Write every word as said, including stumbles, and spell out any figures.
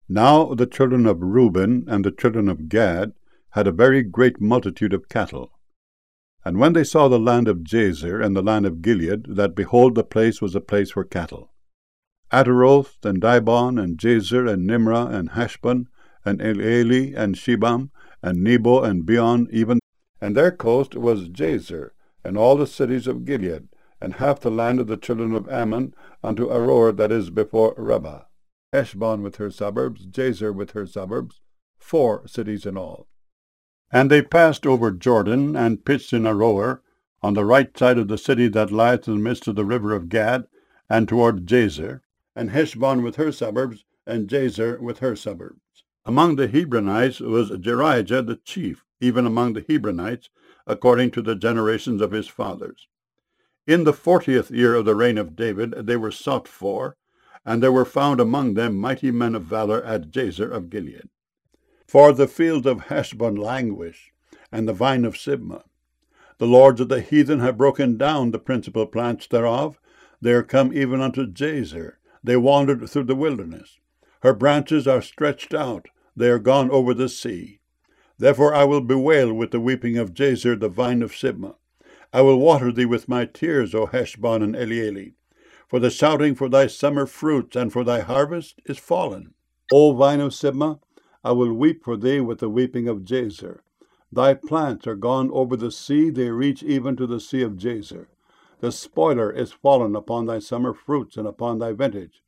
Now the children of Reuben and the children of Gad had a very great multitude of cattle. And when they saw the land of Jazer and the land of Gilead, that behold, the place was a place for cattle, Ataroth and Dibon and Jazer and Nimrah and Heshbon and Elealeh and Shebam and Nebo and Beon even, and their coast was Jazer, and all the cities of Gilead, and half the land of the children of Ammon unto Aroer that is before Rabbah. Heshbon with her suburbs, Jazer with her suburbs, four cities in all. And they passed over Jordan, and pitched in Aroer, on the right side of the city that lieth in the midst of the river of Gad, and toward Jazer, and Heshbon with her suburbs, and Jazer with her suburbs. Among the Hebronites was Jerijah the chief, even among the Hebronites, according to the generations of his fathers. In the fortieth year of the reign of David they were sought for, and there were found among them mighty men of valor at Jazer of Gilead. For the fields of Heshbon languish, and the vine of Sibmah. The lords of the heathen have broken down the principal plants thereof. They are come even unto Jazer. They wandered through the wilderness. Her branches are stretched out. They are gone over the sea. Therefore I will bewail with the weeping of Jazer the vine of Sibmah. I will water thee with my tears, O Heshbon and Elealeh. For the shouting for thy summer fruits and for thy harvest is fallen. O vine of Sibmah, I will weep for thee with the weeping of Jazer. Thy plants are gone over the sea, they reach even to the sea of Jazer. The spoiler is fallen upon thy summer fruits and upon thy vintage.